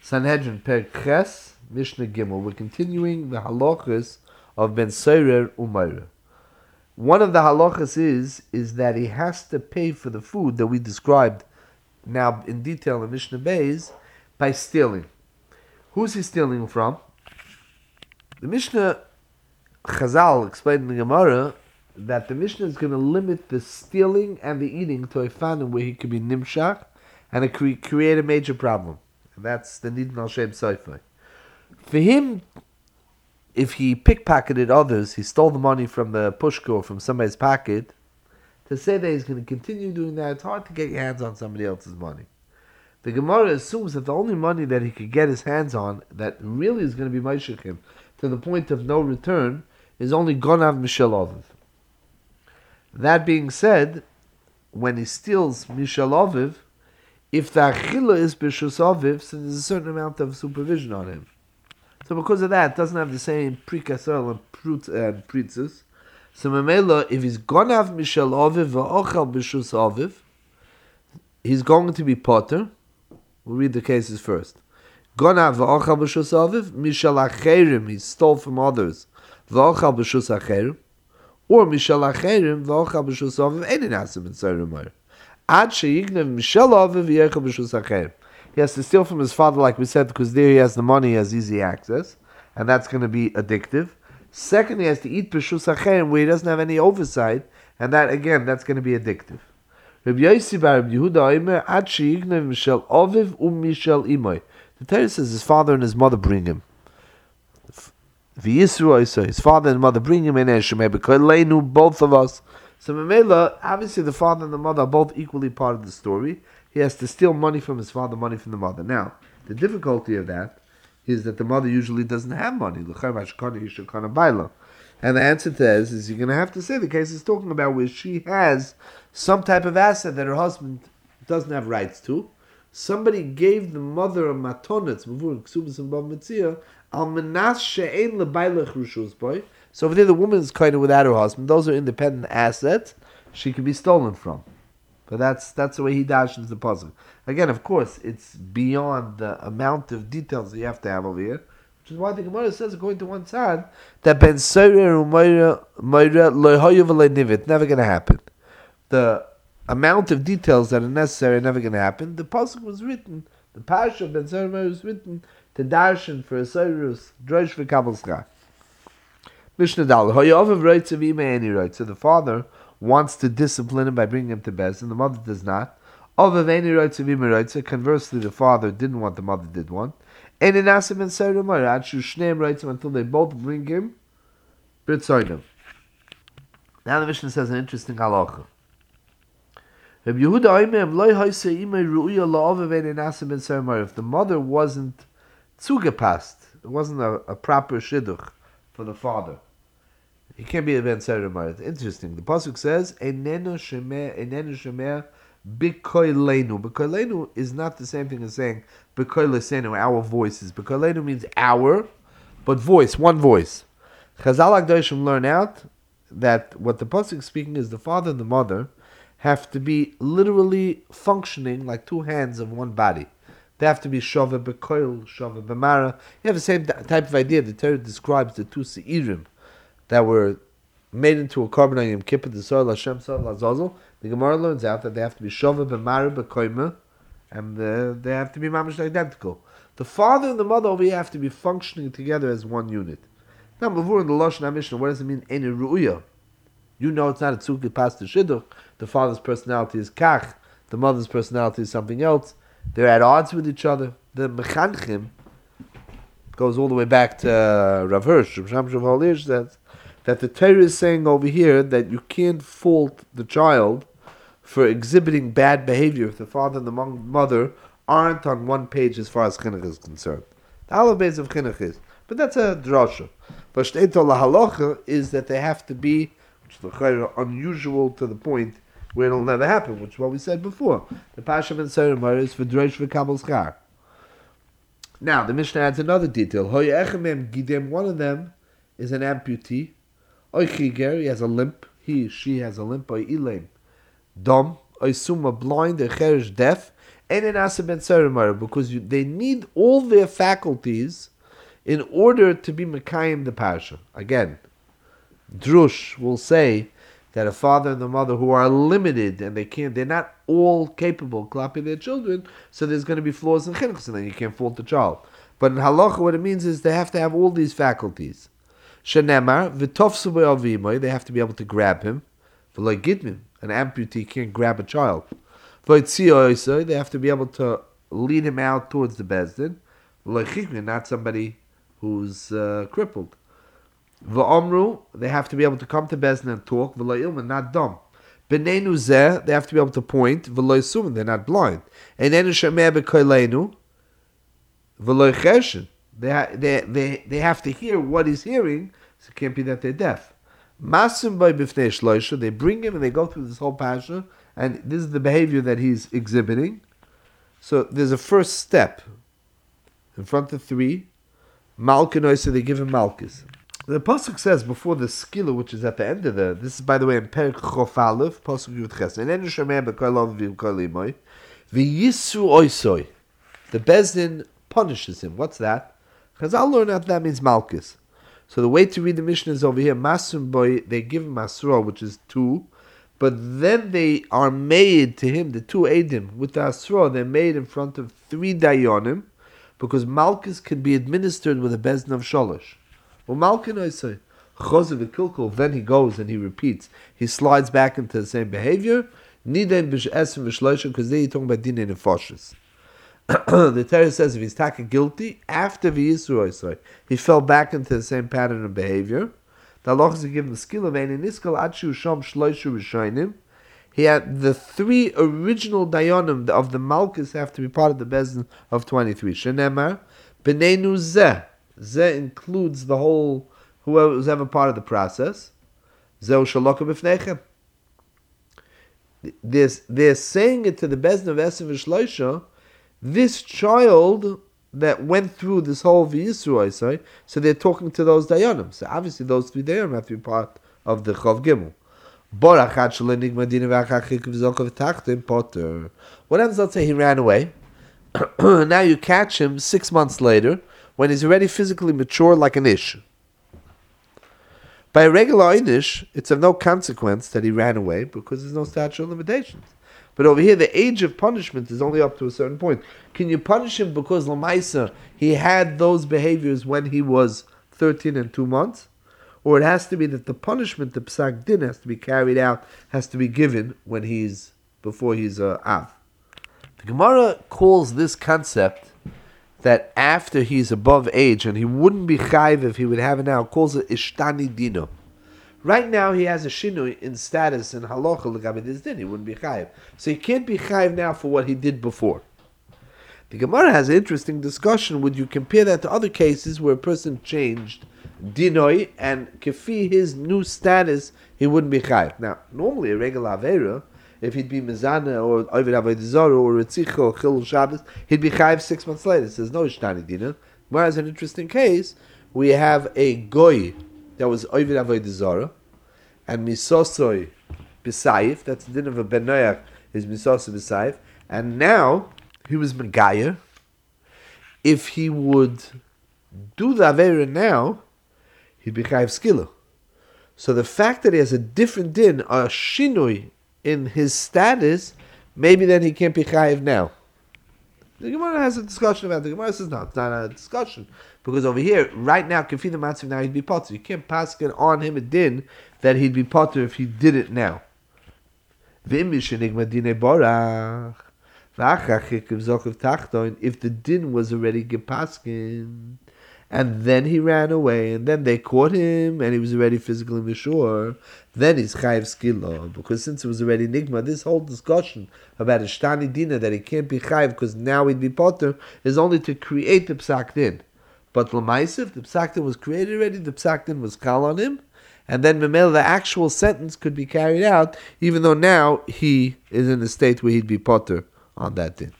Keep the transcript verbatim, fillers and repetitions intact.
Sanhedrin Perek Ches, Mishnah Gimel. We're continuing the halachas of Ben Seirer Umayra. One of the halachas is is that he has to pay for the food that we described now in detail in Mishnah Beis by stealing. Who's he stealing from? The Mishnah Chazal explained in the Gemara that the Mishnah is going to limit the stealing and the eating to a fanim where he could be nimshach, and it could create a major problem. And that's the Nidin al Shem Seifai. For him, if he pickpocketed others, he stole the money from the pushka or from somebody's pocket, to say that he's going to continue doing that, it's hard to get your hands on somebody else's money. The Gemara assumes that the only money that he could get his hands on that really is going to be Meishachim to the point of no return is only Gonav Mishal Oviv. That being said, when he steals Mishal Oviv, if the Achila is B'Shus Oviv, so there's a certain amount of supervision on him. So because of that, it doesn't have the same Prikasel and Pritzes. So Mamela, if he's Gonav Mishal Oviv V'Ochel B'Shus Oviv, he's going to be Potter. We'll read the cases first. Gonav V'Ochel B'Shus Oviv, Mishal Acherim, he stole from others, V'Ochel B'Shus Acherim, or Mishal Acherim V'Ochel B'Shus Oviv, Einin Asim in Tzayir Umayr. Ad She'yignev Mishal Oviv V'Ochel B'Shus Acherim. He has to steal from his father, like we said, because there he has the money, he has easy access, and that's going to be addictive. Second, he has to eat B'Shus Acherim, where he doesn't have any oversight, and that, again, that's going to be addictive. Rabbi Yossi bar Rabbi Yehuda Omer, Ad She'yignev Mishal Oviv U'Mishal Imoy. The Torah says his father and his mother bring him. V'Yisru, his father and mother bring him in Eshemeh, B'Koleinu, both of us. So Mamela, obviously the father and the mother are both equally part of the story. He has to steal money from his father, money from the mother. Now, the difficulty of that is that the mother usually doesn't have money. And the answer to that is, is you're going to have to say the case is talking about where she has some type of asset that her husband doesn't have rights to. Somebody gave the mother a matonetz, so over there the woman is kind of without her husband. Those are independent assets she can be stolen from. But that's that's the way he dashes the puzzle. Again, of course, it's beyond the amount of details that you have to have over here, which is why the Gemara says, according to one side, that Ben Seirer Umayra Lo Hayu V'Lo Nivit, never going to happen. The amount of details that are necessary are never going to happen. The pasuk was written, the parasha of Ben Seirer was written to darshan for a Seirus Drosh V'Kabel Schar. Mishnah Dal Hayu Ovav Reitz Av Imei Eni Reitz. So the father wants to discipline him by bringing him to Bez, and the mother does not. Ovav Eni Reitz Av Imei Reitz. Conversely, the father didn't want, the mother did want. Einin Asim Ben Seirer Umayra Ad Shu Shneim Reitz until they both bring him B'Tzoyim. Now the Mishnah says an interesting halacha. If the mother wasn't zugepasst, it wasn't a, a proper shidduch for the father, he can't be a ben Seirer. It's interesting. The pasuk says, "Einenu shemer, einenu shemer, b'koilenu." B'koilenu is not the same thing as saying b'koilesenu, our voices. B'koilenu means our, but voice, one voice. Chazal Akdoshim learn out that what the pasuk is speaking is the father and the mother have to be literally functioning like two hands of one body. They have to be shova b'koil, shova b'mara. You have the same type of idea. The Torah describes the two seirim that were made into a carbon Yom Kippur, the soil Hashem, soil Azazel. The Gemara learns out that they have to be shova b'mara b'koima, and uh, they have to be mamish identical. The father and the mother over here have to be functioning together as one unit. Now, before in the Lashon HaMishnah, what does it mean? Eni ru'uya. You know it's not a tzukit past the shidduch. The father's personality is kach. The mother's personality is something else. They're at odds with each other. The mechanchim goes all the way back to uh, Rav Hirsch. Rav Sham Shav Hirsch says that the Torah is saying over here that you can't fault the child for exhibiting bad behavior if the father and the mother aren't on one page as far as chinuch is concerned. The halal base of chinuch is, but that's a drasha. But shteito lahalacha is that they have to be, which is unusual to the point where it'll never happen, which is what we said before. The Pasha Ben Seirer is for Drosh V'Kabel Schar. Now, the Mishnah adds another detail. One of them is an amputee. He has a limp. He, she has a limp. Dom, blind, deaf. Einen Asa Ben Sorer, because you, they need all their faculties in order to be Mekayim the Parsha. Again, Drush will say that a father and a mother who are limited and they can't, they're not all capable of clapping their children, so there's going to be flaws in chinuch, and then you can't fault the child. But in halacha, what it means is they have to have all these faculties. Shenemar v'tofsu be'avimai, they have to be able to grab him. V'lo gidmin, an amputee can't grab a child. V'lo they have to be able to lead him out towards the bezdin. V'lo chikmin, not somebody who's uh, crippled. V'omru, they have to be able to come to bezdin and talk. V'lo ilman, not dumb. B'neinu zeh, they have to be able to point. V'lo sumin, they're not blind. Einenu shemeh b'koleinu. V'lo cheshen, they, ha- they, they, they have to hear what he's hearing, so it can't be that they're deaf. Masim by b'fnei shloisha, they bring him and they go through this whole pasha, and this is the behavior that he's exhibiting. So there's a first step. In front of three, malkinoi, so they give him malchus. The pasuk says before the skila, which is at the end of the, this is by the way in Perek Chof Aleph, pasuk Yud Ches, and then Shemeh b'Kol Avim Kol Imoy, v'Yisu Oisoi, the bezdin punishes him. What's that? Because I'll learn out that means malchus. So the way to read the Mishnah is over here. Masum boy, they give him asra, which is two, but then they are made to him, the two edim, with the asra, they're made in front of three dayanim, because malchus can be administered with a bezdin of sholosh. Well, malkin I say, chosev v'kilkul, then he goes and he repeats. He slides back into the same behavior. Nidain b'shesim v'shloisha, because there you're talking about dinei nefoshes. The Torah says if he's taken guilty, after V'yisru, he fell back into the same pattern of behavior. The halachas is given the skill of Ein Niskal Achu Shom Shloishu Rishonim. He had the three original dayanim of the Malchus have to be part of the bezdin of twenty-three. Shenemar B'neinu Zeh. Zeh includes the whole whoever was ever part of the process. Zeh Shaloka B'fnechem. They're, they're saying it to the bezdin of Esav Shloisha. This child that went through this whole V'yisru, say, so they're talking to those dayanim. So obviously those three dayanim have to be part of the Chav Gimel. What happens, let's say he ran away. Now you catch him six months later when he's already physically mature like an ish. By a regular Einish, it's of no consequence that he ran away because there's no statute of limitations. But over here, the age of punishment is only up to a certain point. Can you punish him because Lamaisa, he had those behaviors when he was thirteen and two months? Or it has to be that the punishment, the Psak Din, has to be carried out, has to be given when he's, before he's uh, Av. The Gemara calls this concept that after he's above age, and he wouldn't be Chayv if he would have it now, calls it Ishtani Dino. Right now he has a shinui in status in halacha l'gabed his din. He wouldn't be chayiv, so he can't be chayiv now for what he did before. The Gemara has an interesting discussion. Would you compare that to other cases where a person changed dinoi and kefi his new status, he wouldn't be chayiv? Now, normally a regular avera, if he'd be mezana or ovid avodah zarah or ritzicha or chilul Shabbos, he'd be chayiv six months later. It says no ishtani dina. Gemara has an interesting case. We have a goy that was Ovid Avodah Zarah, and Misosoi B'Sayif, that's the din of a Ben Noach, is Misosoi B'Sayif, and now he was Megayer. If he would do the Avera now, he'd be Chayiv Skila. So the fact that he has a different din, a Shinui in his status, maybe then he can't be Chayiv now. The Gemara has a discussion about it. The Gemara says no, it's not a discussion. Because over here, right now, Kafir the Matzav, now he'd be potter. You can't pass it on him a din that he'd be potter if he did it now. If the din was already gepaskin, and then he ran away, and then they caught him, and he was already physically mature, then he's chayiv skila. Because since it was already nigma, this whole discussion about a shtani dina that he can't be chayiv because now he'd be potter is only to create the psak din. But l'maisif, the psak din was created already, the psak din was kal on him, and then memel, the actual sentence could be carried out, even though now he is in a state where he'd be potter on that din.